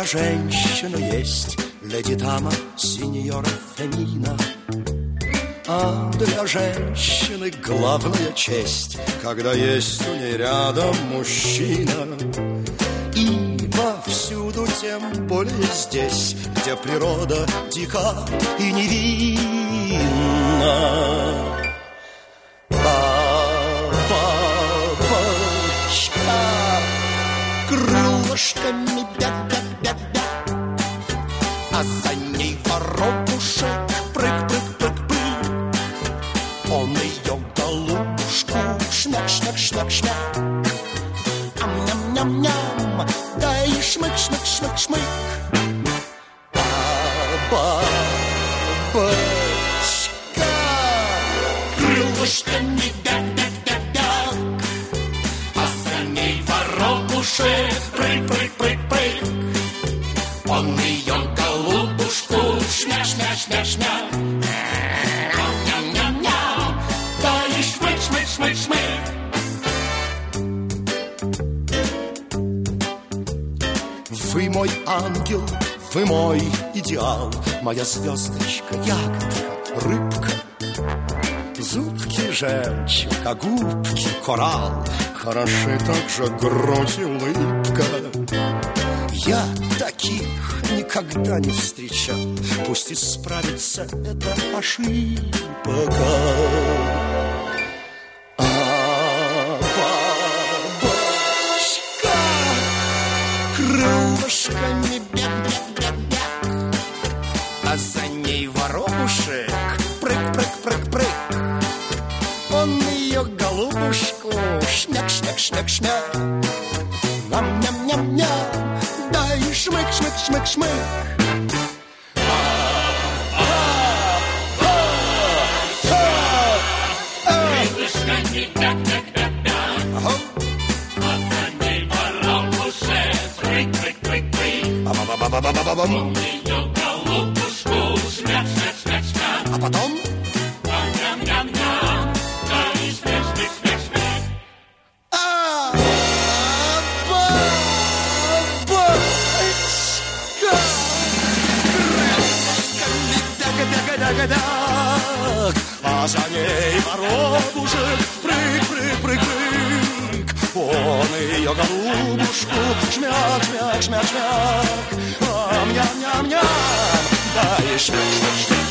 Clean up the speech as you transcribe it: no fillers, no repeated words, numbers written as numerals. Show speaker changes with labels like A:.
A: когда женщина есть, леди дама, сеньора Фемина. А для женщины главная честь, когда есть у ней рядом мужчина. Ибо всюду, тем более здесь, где природа дика и невинна, бабочка крылышками бя-бя-бя-бя, а за ней воробушек прыг-прыг-прыг-прыг. Он ее голубушку шмяк-шмяк-шмяк-шмяк, ам-ням-ням-ням, да и шмык-шмык-шмык-шмык. Бабочка крылышками бяк-бяк-бяк-бяк, а за ней воробушек прыг-прыг-прыг-прыг. Он ее голубушку шмяк-шмяк-шмяк-шмяк, ням-ням-ням, да и шмык-шмык-шмык-шмык. Вы мой ангел, вы мой идеал, моя звездочка, ягодка, рыбка, зубки жемчуг, а губки коралл, хороши также грудь и улыбка. Я таких никогда не встречал, пусть исправится эта ошибка. Бабочка крылышками бяк-бяк-бяк-бяк, а за ней воробушек прыг-прыг-прыг-прыг. Он ее голубушку шмяк-шмяк-шмяк-шмяк, ням-ням-ням-ням, да и шмык-шмык-шмык-шмык.
B: Крылышками бяк-бяк-бяк-бяк, а за ней воробушек прыг-прыг-прыг-прыг.
A: Ба-ба-ба-ба-ба-ба-бам.
B: Он ее голубушку шмяк-шмяк-шмяк-шмяк,
A: А потом
B: ням-ням-ням, да и шмяк-шмяк-шмяк-шмяк.
A: Бабочка крылышками бяк-бяк-бяк-бяк, а за ней воробушек прыг-прыг-прыг-прыг. Он ее голубушку шмяк-шмяк-шмяк-шмяк, ам-ням-ням-ням, да и шмяк-шмяк-шмяк.